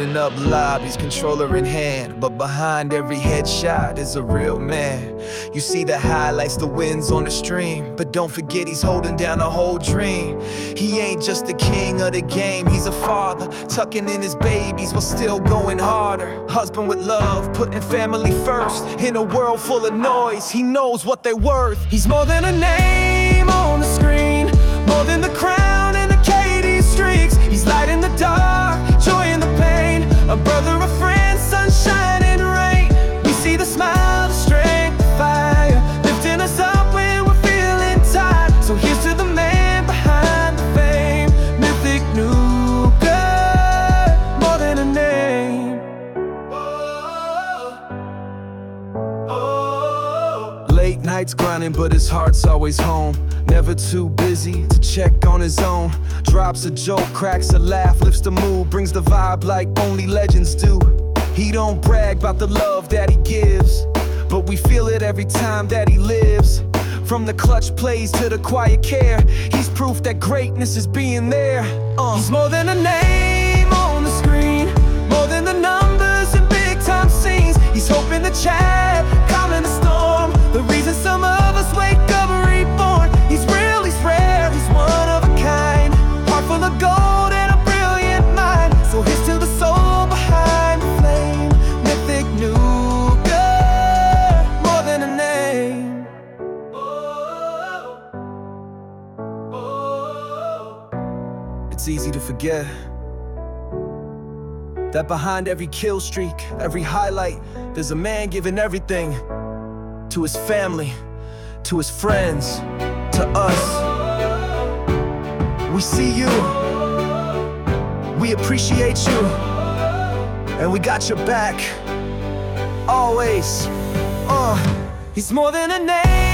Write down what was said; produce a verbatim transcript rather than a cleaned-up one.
Loading up lobbies, controller in hand, but behind every headshot is a real man. You see the highlights, the wins on the stream, but don't forget he's holding down a whole dream. He ain't just the king of the game, he's a father, tucking in his babies while still going harder. Husband with love, putting family first. In a world full of noise, he knows what they're worth. He's more than a name on the screen, more than the crown and the K D streaks. He's light in the dark, joy in the pain, a brother, a friend, sunshine and rain. We see the smile, the strength, the fire, lifting us up when we're feeling tired. So here's to the man behind the fame, Mythic Nuker, more than a name. Late nights grinding, but his heart's always home. Never too busy to check on his own. Drops a joke, cracks a laugh, lifts the mood, brings the vibe like only legends do. He don't brag about the love that he gives, but we feel it every time that he lives. From the clutch plays to the quiet care, he's proof that greatness is being there. uh. He's more than a name on the screen, more than the numbers and big time scenes. He's hope in the chat, calm in the storm, the reason some of us wake up reborn. He's real, he's rare, he's one of a kind, heart full of gold and a brilliant mind. So here's to the soul behind the flame, Mythic Nuker, more than a name. Oh, oh. It's easy to forget that behind every kill streak, every highlight, there's a man giving everything to his family, to his friends, to us. We see you, we appreciate you, and we got your back, always. uh. He's more than a name